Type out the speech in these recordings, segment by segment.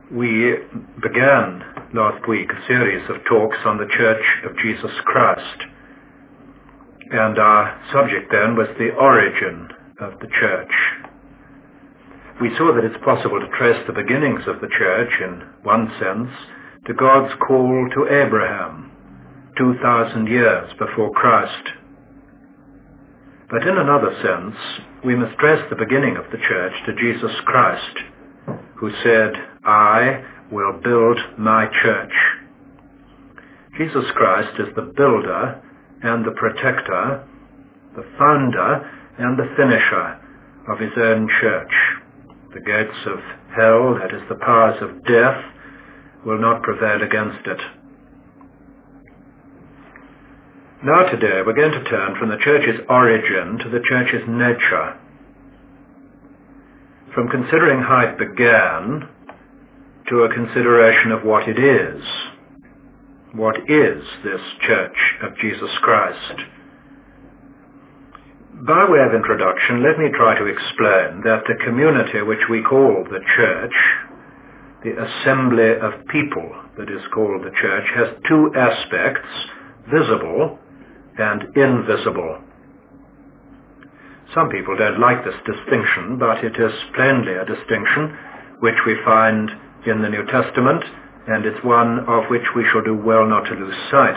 We began last week a series of talks on the Church of Jesus Christ, and our subject then was the origin of the Church. We saw that it's possible to trace the beginnings of the Church, in one sense, to God's call to Abraham, 2,000 years before Christ. But in another sense, we must trace the beginning of the Church to Jesus Christ, who said, "I will build my church." Jesus Christ is the builder and the protector, the founder and the finisher of his own church. The gates of hell, that is the powers of death, will not prevail against it. Now today we're going to turn from the church's origin to the church's nature. From considering how it began to a consideration of what it is. What is this Church of Jesus Christ? By way of introduction, let me try to explain that the community which we call the Church, the assembly of people that is called the Church, has two aspects, visible and invisible. Some people don't like this distinction, but it is plainly a distinction which we find in the New Testament, and it's one of which we shall do well not to lose sight.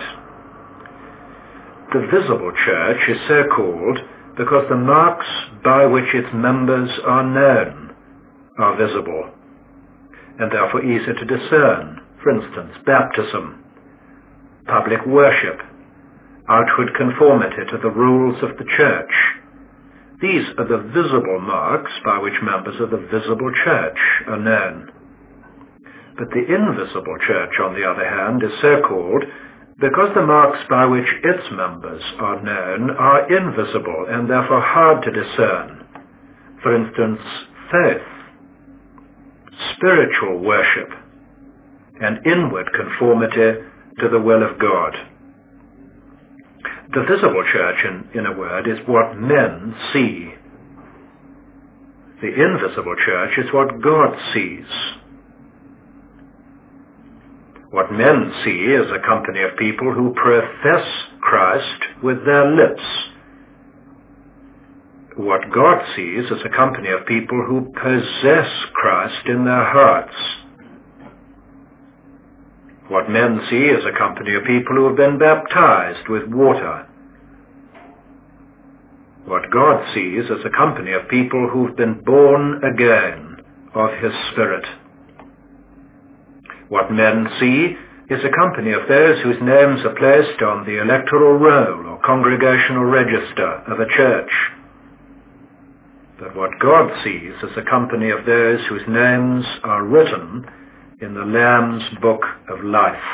The visible church is so called because the marks by which its members are known are visible, and therefore easy to discern. For instance, baptism, public worship, outward conformity to the rules of the church. These are the visible marks by which members of the visible church are known. But the invisible church, on the other hand, is so called because the marks by which its members are known are invisible and therefore hard to discern. For instance, faith, spiritual worship, and inward conformity to the will of God. The visible church, in a word, is what men see. The invisible church is what God sees. What men see is a company of people who profess Christ with their lips. What God sees is a company of people who possess Christ in their hearts. What men see is a company of people who have been baptized with water. What God sees is a company of people who've been born again of his Spirit. What men see is a company of those whose names are placed on the electoral roll or congregational register of a church. But what God sees is a company of those whose names are written in the Lamb's Book of Life.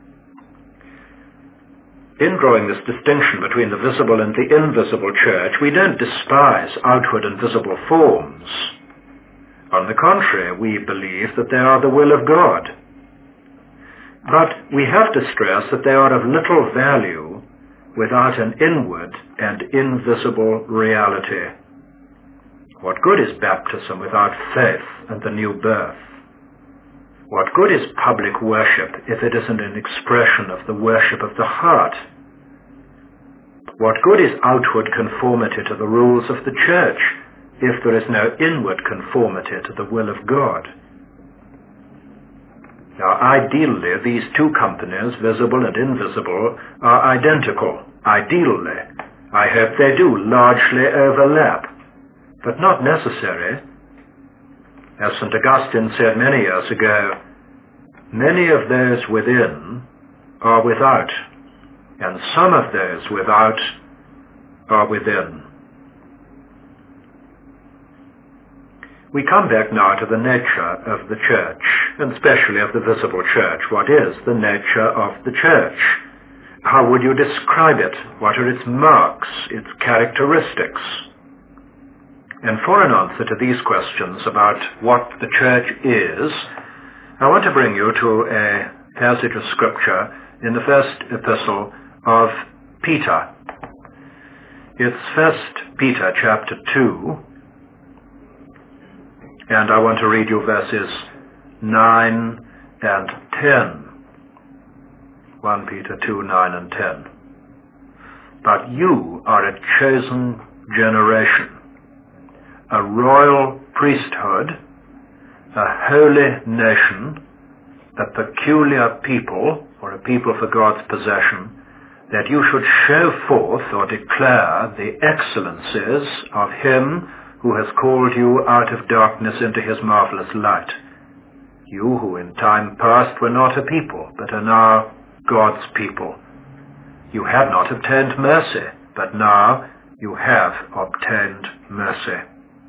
In drawing this distinction between the visible and the invisible church, we don't despise outward and visible forms. On the contrary, we believe that they are the will of God. But we have to stress that they are of little value without an inward and invisible reality. What good is baptism without faith and the new birth? What good is public worship if it isn't an expression of the worship of the heart? What good is outward conformity to the rules of the church if there is no inward conformity to the will of God? Now, ideally, these two companies, visible and invisible, are identical. Ideally. I hope they do largely overlap, but not necessary. As St. Augustine said many years ago, many of those within are without, and some of those without are within. We come back now to the nature of the church, and especially of the visible church. What is the nature of the church? How would you describe it? What are its marks, its characteristics? And for an answer to these questions about what the church is, I want to bring you to a passage of Scripture in the first epistle of Peter. It's 1 Peter chapter 2, and I want to read you verses 9 and 10. 1 Peter 2, 9 and 10. But you are a chosen generation, a royal priesthood, a holy nation, a peculiar people, or a people for God's possession, that you should show forth or declare the excellencies of him who has called you out of darkness into his marvelous light. You who in time past were not a people, but are now God's people. You had not obtained mercy, but now you have obtained mercy.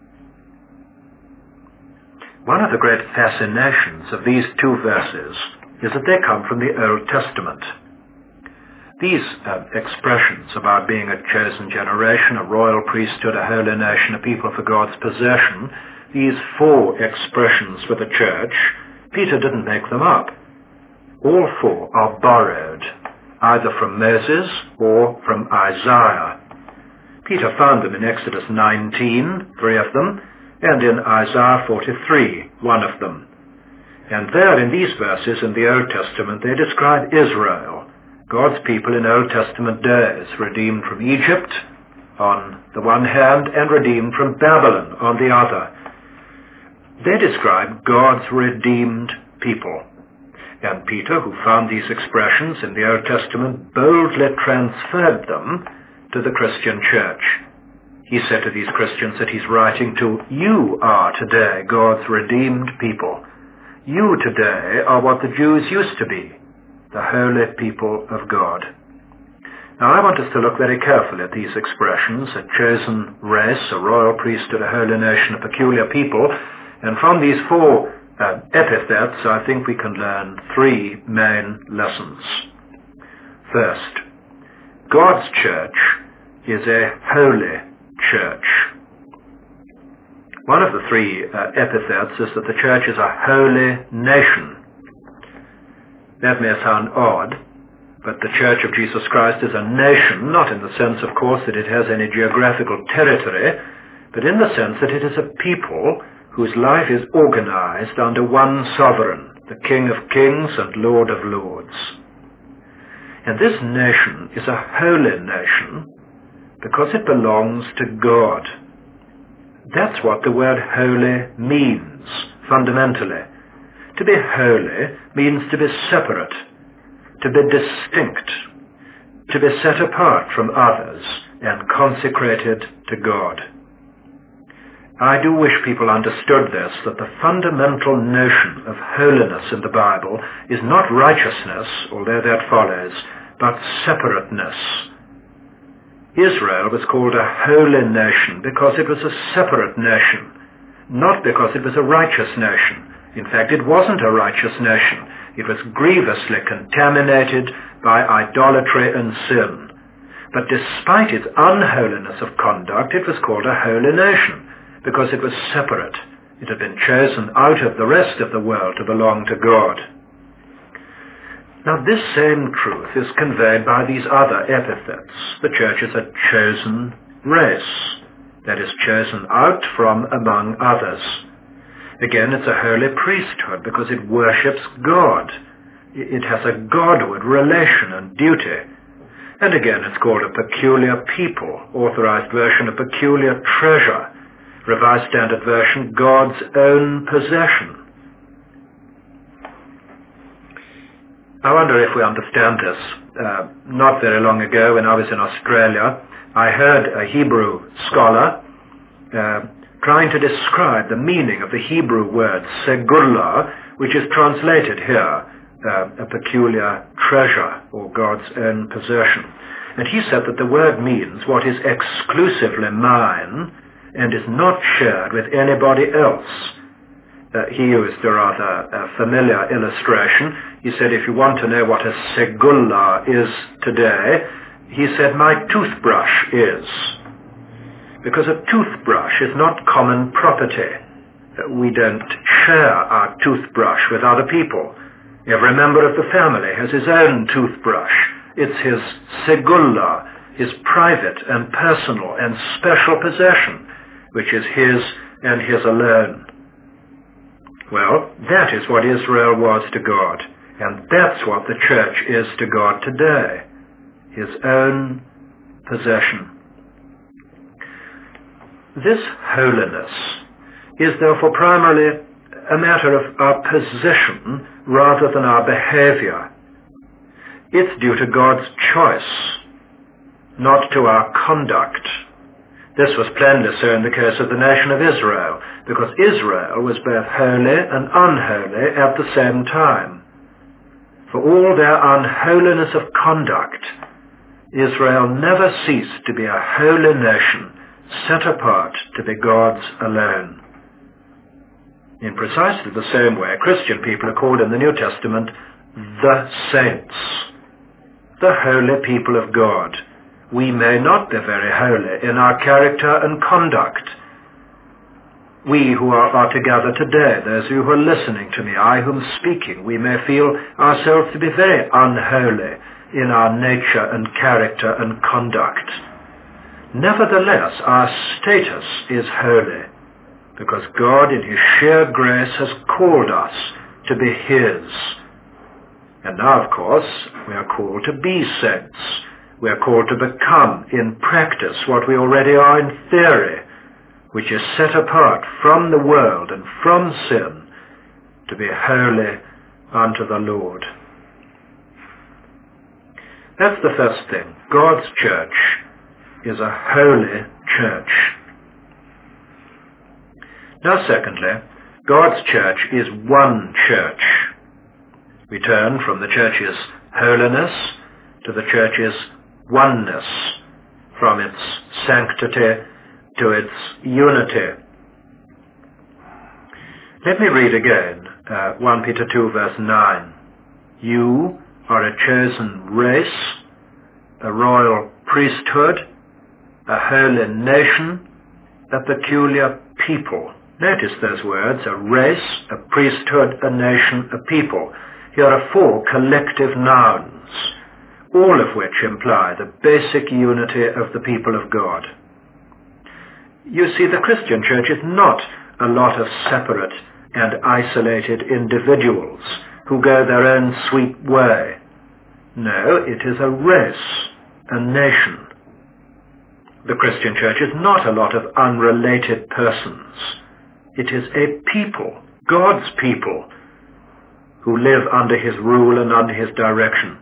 One of the great fascinations of these two verses is that they come from the Old Testament. These expressions about being a chosen generation, a royal priesthood, a holy nation, a people for God's possession, these four expressions for the church, Peter didn't make them up. All four are borrowed, either from Moses or from Isaiah. Peter found them in Exodus 19, 3 of them, and in Isaiah 43, 1 of them. And there in these verses in the Old Testament they describe Israel, God's people in Old Testament days, redeemed from Egypt on the one hand and redeemed from Babylon on the other. They describe God's redeemed people. And Peter, who found these expressions in the Old Testament, boldly transferred them to the Christian church. He said to these Christians that he's writing to, you are today God's redeemed people. You today are what the Jews used to be, the holy people of God. Now I want us to look very carefully at these expressions, a chosen race, a royal priesthood, a holy nation, a peculiar people, and from these four epithets I think we can learn three main lessons. First, God's church is a holy church. One of the three epithets is that the church is a holy nation. That may sound odd, but the Church of Jesus Christ is a nation, not in the sense, of course, that it has any geographical territory, but in the sense that it is a people whose life is organized under one sovereign, the King of Kings and Lord of Lords. And this nation is a holy nation because it belongs to God. That's what the word holy means, fundamentally. To be holy means to be separate, to be distinct, to be set apart from others and consecrated to God. I do wish people understood this, that the fundamental notion of holiness in the Bible is not righteousness, although that follows, but separateness. Israel was called a holy nation because it was a separate nation, not because it was a righteous nation. In fact, it wasn't a righteous nation. It was grievously contaminated by idolatry and sin. But despite its unholiness of conduct, it was called a holy nation because it was separate. It had been chosen out of the rest of the world to belong to God. Now, this same truth is conveyed by these other epithets. The church is a chosen race, that is, chosen out from among others. Again, it's a holy priesthood because it worships God. It has a Godward relation and duty. And again, it's called a peculiar people, Authorized Version, a peculiar treasure, Revised Standard Version, God's own possession. I wonder if we understand this. Not very long ago, when I was in Australia, I heard a Hebrew scholar trying to describe the meaning of the Hebrew word segullah, which is translated here, a peculiar treasure, or God's own possession. And he said that the word means what is exclusively mine and is not shared with anybody else. He used a rather familiar illustration. He said, if you want to know what a segullah is today, he said, my toothbrush is. Because a toothbrush is not common property. We don't share our toothbrush with other people. Every member of the family has his own toothbrush. It's his segullah, his private and personal and special possession, which is his and his alone. Well, that is what Israel was to God, and that's what the church is to God today, his own possession. This holiness is therefore primarily a matter of our position rather than our behavior. It's due to God's choice, not to our conduct. This was plainly so in the case of the nation of Israel, because Israel was both holy and unholy at the same time. For all their unholiness of conduct, Israel never ceased to be a holy nation, set apart to be God's alone. In precisely the same way, Christian people are called in the New Testament the saints, the holy people of God. We may not be very holy in our character and conduct. We who are together today, those of you who are listening to me, I who am speaking, we may feel ourselves to be very unholy in our nature and character and conduct. Nevertheless, our status is holy, because God in his sheer grace has called us to be his. And now, of course, we are called to be saints. We are called to become in practice what we already are in theory, which is set apart from the world and from sin to be holy unto the Lord. That's the first thing. God's church is a holy church. Now, secondly, God's church is one church. We turn from the church's holiness to the church's oneness, from its sanctity to its unity. Let me read again 1 Peter 2 verse 9. You are a chosen race, a royal priesthood, a holy nation, a peculiar people. Notice those words, a race, a priesthood, a nation, a people. Here are four collective nouns, all of which imply the basic unity of the people of God. You see, the Christian church is not a lot of separate and isolated individuals who go their own sweet way. No, it is a race, a nation. The Christian church is not a lot of unrelated persons. It is a people, God's people, who live under his rule and under his direction.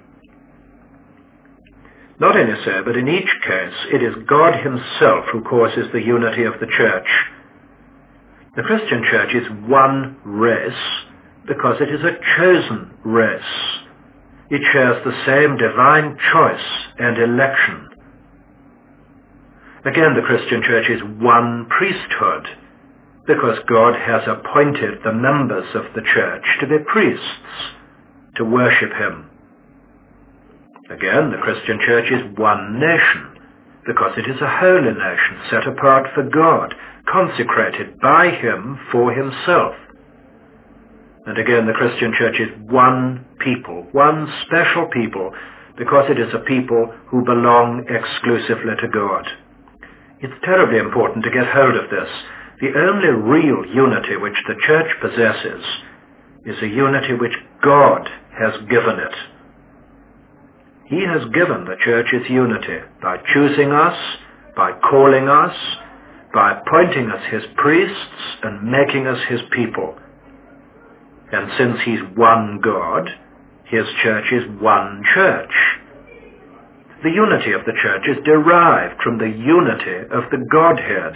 Not only so, but in each case, it is God himself who causes the unity of the church. The Christian church is one race because it is a chosen race. It shares the same divine choice and election. Again, the Christian church is one priesthood because God has appointed the members of the church to be priests, to worship him. Again, the Christian church is one nation, because it is a holy nation set apart for God, consecrated by him for himself. And again, the Christian church is one people, one special people, because it is a people who belong exclusively to God. It's terribly important to get hold of this. The only real unity which the church possesses is a unity which God has given it. He has given the church its unity by choosing us, by calling us, by appointing us his priests and making us his people. And since he's one God, his church is one church. The unity of the church is derived from the unity of the Godhead.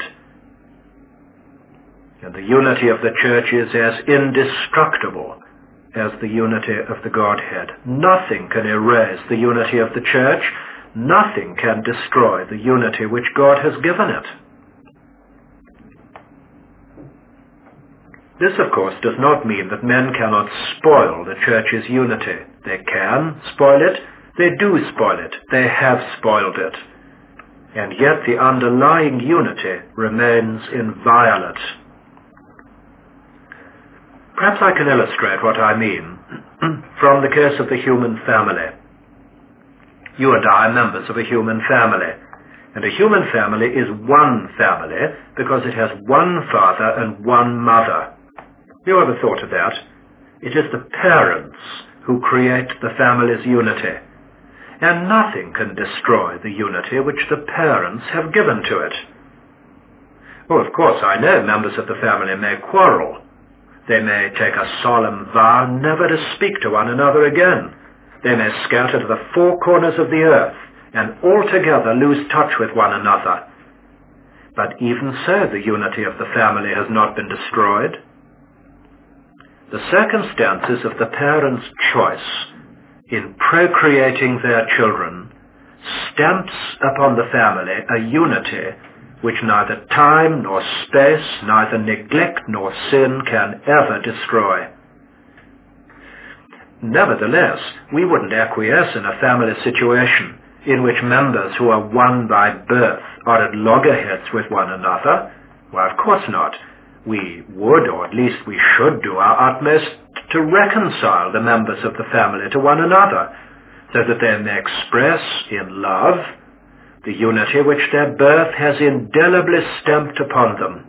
And the unity of the church is as indestructible as the unity of the Godhead. Nothing can erase the unity of the church. Nothing can destroy the unity which God has given it. This, of course, does not mean that men cannot spoil the church's unity. They can spoil it. They do spoil it. They have spoiled it. And yet the underlying unity remains inviolate. Perhaps I can illustrate what I mean from the case of the human family. You and I are members of a human family, and a human family is one family because it has one father and one mother. You ever thought of that? It is the parents who create the family's unity, and nothing can destroy the unity which the parents have given to it. Well, of course, I know members of the family may quarrel. They may take a solemn vow never to speak to one another again. They may scatter to the four corners of the earth and altogether lose touch with one another. But even so, the unity of the family has not been destroyed. The circumstances of the parents' choice in procreating their children stamps upon the family a unity which neither time nor space, neither neglect nor sin can ever destroy. Nevertheless, we wouldn't acquiesce in a family situation in which members who are one by birth are at loggerheads with one another. Well, of course not. We would, or at least we should, do our utmost to reconcile the members of the family to one another, so that they may express in love the unity which their birth has indelibly stamped upon them.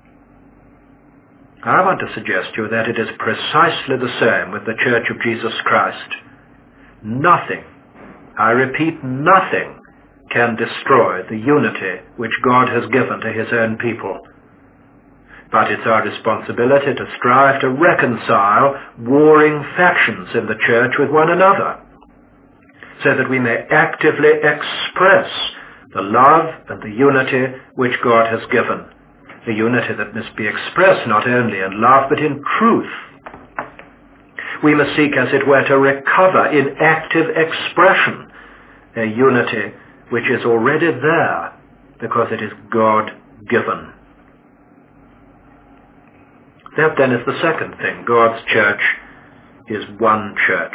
I want to suggest to you that it is precisely the same with the Church of Jesus Christ. Nothing, I repeat, nothing can destroy the unity which God has given to his own people. But it's our responsibility to strive to reconcile warring factions in the church with one another, so that we may actively express the love and the unity which God has given, the unity that must be expressed not only in love but in truth. We must seek, as it were, to recover in active expression a unity which is already there because it is God-given. That then is the second thing. God's church is one church.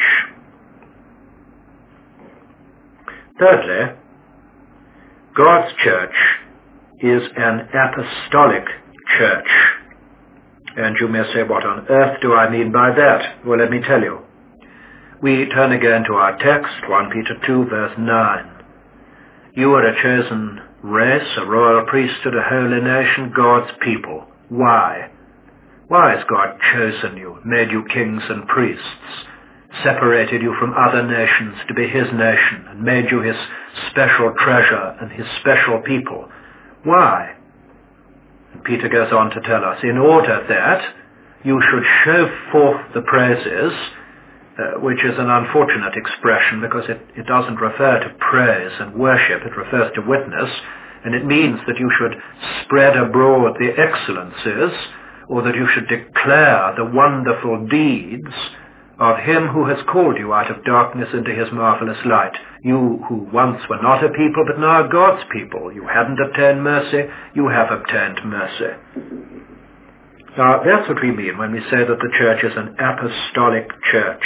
Thirdly, God's church is an apostolic church. And you may say, what on earth do I mean by that? Well, let me tell you. We turn again to our text, 1 Peter 2, verse 9. You are a chosen race, a royal priesthood, a holy nation, God's people. Why? Why has God chosen you, made you kings and priests, separated you from other nations to be his nation, and made you his special treasure and his special people? Why? And Peter goes on to tell us, in order that you should show forth the praises, which is an unfortunate expression because it doesn't refer to praise and worship, it refers to witness, and it means that you should spread abroad the excellencies, or that you should declare the wonderful deeds of him who has called you out of darkness into his marvelous light. You who once were not a people, but now are God's people. You hadn't obtained mercy, you have obtained mercy. Now, that's what we mean when we say that the church is an apostolic church.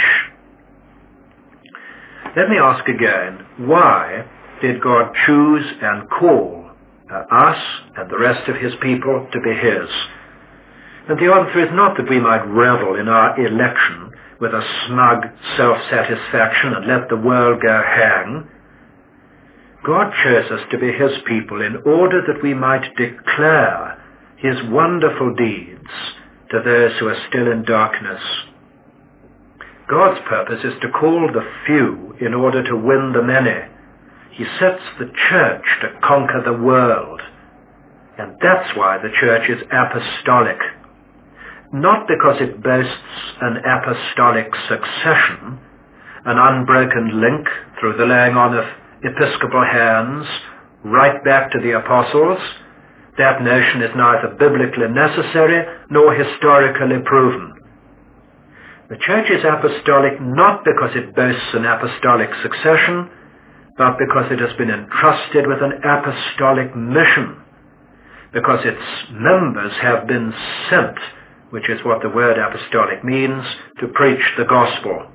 Let me ask again, why did God choose and call us and the rest of his people to be his? And the answer is not that we might revel in our election with a smug self-satisfaction and let the world go hang. God chose us to be his people in order that we might declare his wonderful deeds to those who are still in darkness. God's purpose is to call the few in order to win the many. He sets the church to conquer the world. And that's why the church is apostolic. Not because it boasts an apostolic succession, an unbroken link through the laying on of episcopal hands right back to the apostles. That notion is neither biblically necessary nor historically proven. The church is apostolic not because it boasts an apostolic succession, but because it has been entrusted with an apostolic mission, because its members have been sent, which is what the word apostolic means, to preach the gospel.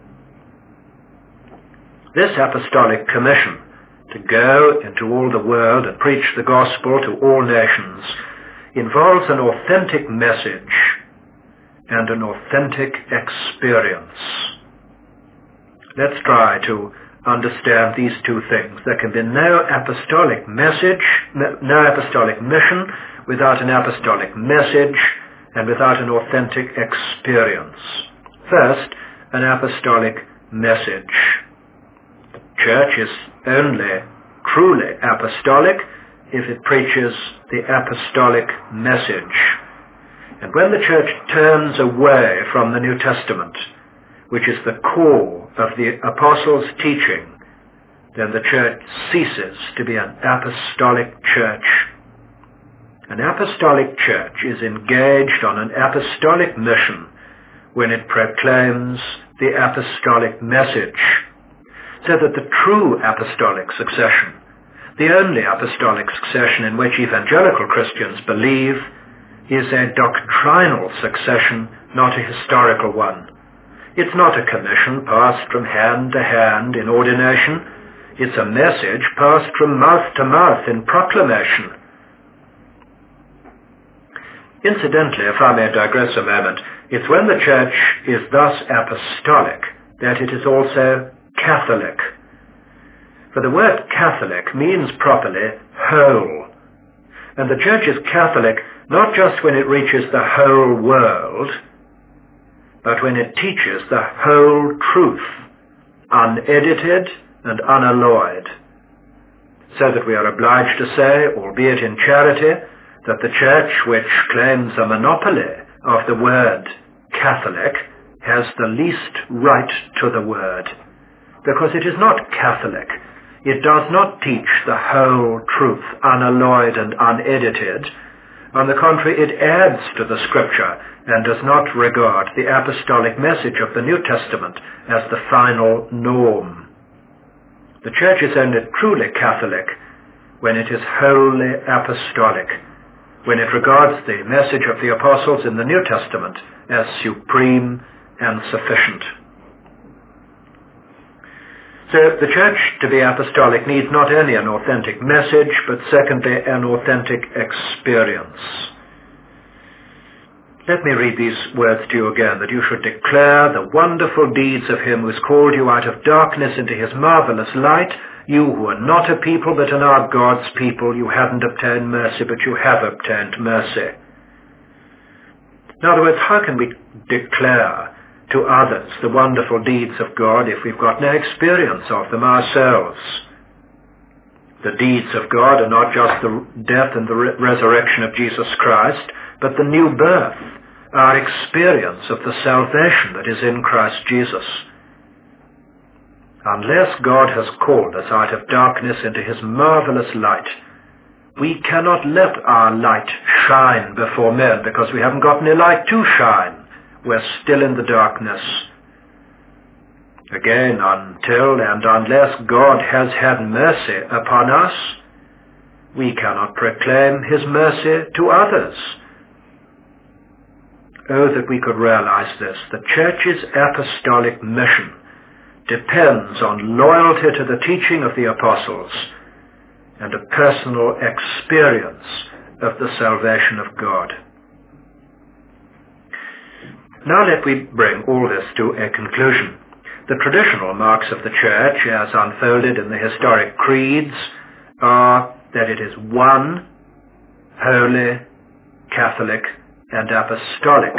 This apostolic commission to go into all the world and preach the gospel to all nations involves an authentic message and an authentic experience. Let's try to understand these two things. There can be no apostolic message, no apostolic mission without an apostolic message and without an authentic experience. First, an apostolic message. The church is only truly apostolic if it preaches the apostolic message. And when the church turns away from the New Testament, which is the core of the apostles' teaching, then the church ceases to be an apostolic church. An apostolic church is engaged on an apostolic mission when it proclaims the apostolic message, so that the true apostolic succession, the only apostolic succession in which evangelical Christians believe, is a doctrinal succession, not a historical one. It's not a commission passed from hand to hand in ordination. It's a message passed from mouth to mouth in proclamation. Incidentally, if I may digress a moment, it's when the church is thus apostolic that it is also Catholic. For the word Catholic means properly whole. And the church is Catholic not just when it reaches the whole world, but when it teaches the whole truth, unedited and unalloyed, so that we are obliged to say, albeit in charity, that the church which claims a monopoly of the word Catholic has the least right to the word, because it is not Catholic. It does not teach the whole truth, unalloyed and unedited. On the contrary, it adds to the Scripture and does not regard the apostolic message of the New Testament as the final norm. The church is only truly Catholic when it is wholly apostolic, when it regards the message of the apostles in the New Testament as supreme and sufficient. So the church to be apostolic needs not only an authentic message, but secondly an authentic experience. Let me read these words to you again, that you should declare the wonderful deeds of him who has called you out of darkness into his marvelous light. You who are not a people but are now God's people, you haven't obtained mercy, but you have obtained mercy. In other words, how can we declare to others the wonderful deeds of God if we've got no experience of them ourselves? The deeds of God are not just the death and the resurrection of Jesus Christ, but the new birth, our experience of the salvation that is in Christ Jesus. Unless God has called us out of darkness into his marvelous light, we cannot let our light shine before men, because we haven't got any light to shine. We're still in the darkness. Again, until and unless God has had mercy upon us, we cannot proclaim his mercy to others. Oh, that we could realize this. The church's apostolic mission depends on loyalty to the teaching of the apostles and a personal experience of the salvation of God. Now let me bring all this to a conclusion. The traditional marks of the church, as unfolded in the historic creeds, are that it is one, holy, Catholic, and apostolic.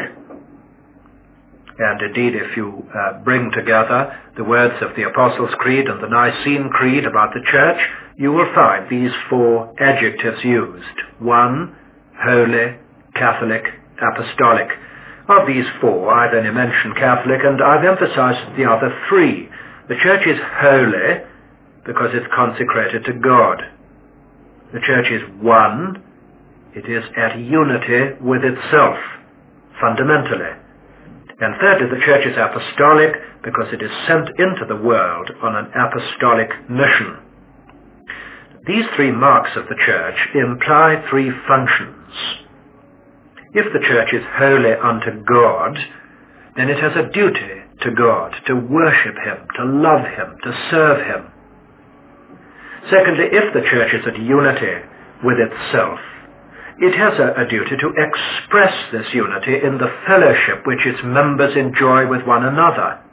And indeed, if you bring together the words of the Apostles' Creed and the Nicene Creed about the church, you will find these four adjectives used: one, holy, Catholic, apostolic. Of these four, I've only mentioned Catholic, and I've emphasized the other three. The church is holy because it's consecrated to God. The church is one. It is at unity with itself, fundamentally. And thirdly, the church is apostolic because it is sent into the world on an apostolic mission. These three marks of the church imply three functions. If the church is holy unto God, then it has a duty to God, to worship him, to love him, to serve him. Secondly, if the church is at unity with itself, it has a duty to express this unity in the fellowship which its members enjoy with one another.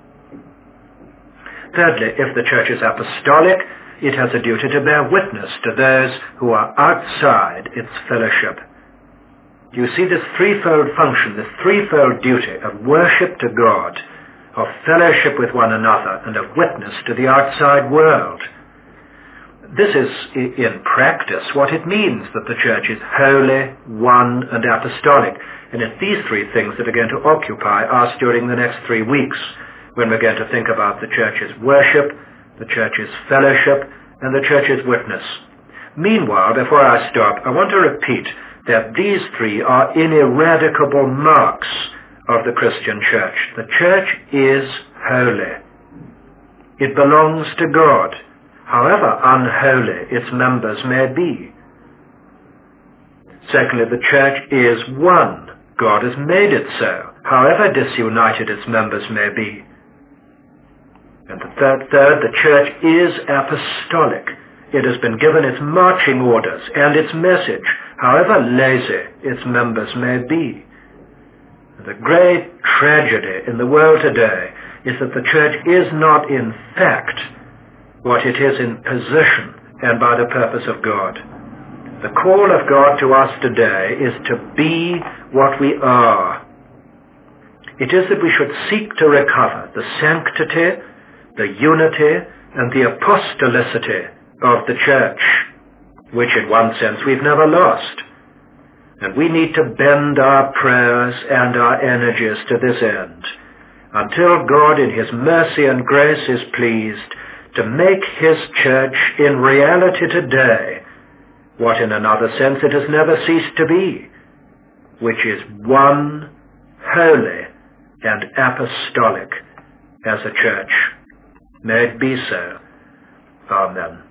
Thirdly, if the church is apostolic, it has a duty to bear witness to those who are outside its fellowship. You see this threefold function, this threefold duty of worship to God, of fellowship with one another, and of witness to the outside world. This is, in practice, what it means that the church is holy, one, and apostolic. And it's these three things that are going to occupy us during the next 3 weeks, when we're going to think about the church's worship, the church's fellowship, and the church's witness. Meanwhile, before I stop, I want to repeat that these three are ineradicable marks of the Christian church. The church is holy. It belongs to God, however unholy its members may be. Secondly, the church is one. God has made it so, however disunited its members may be. And the third, the church is apostolic. It has been given its marching orders and its message, however lazy its members may be. The great tragedy in the world today is that the church is not in fact what it is in position and by the purpose of God. The call of God to us today is to be what we are. It is that we should seek to recover the sanctity, the unity, and the apostolicity of the church, which in one sense we've never lost. And we need to bend our prayers and our energies to this end, until God in His mercy and grace is pleased to make His church in reality today what in another sense it has never ceased to be, which is one, holy, and apostolic as a church. May it be so. Amen.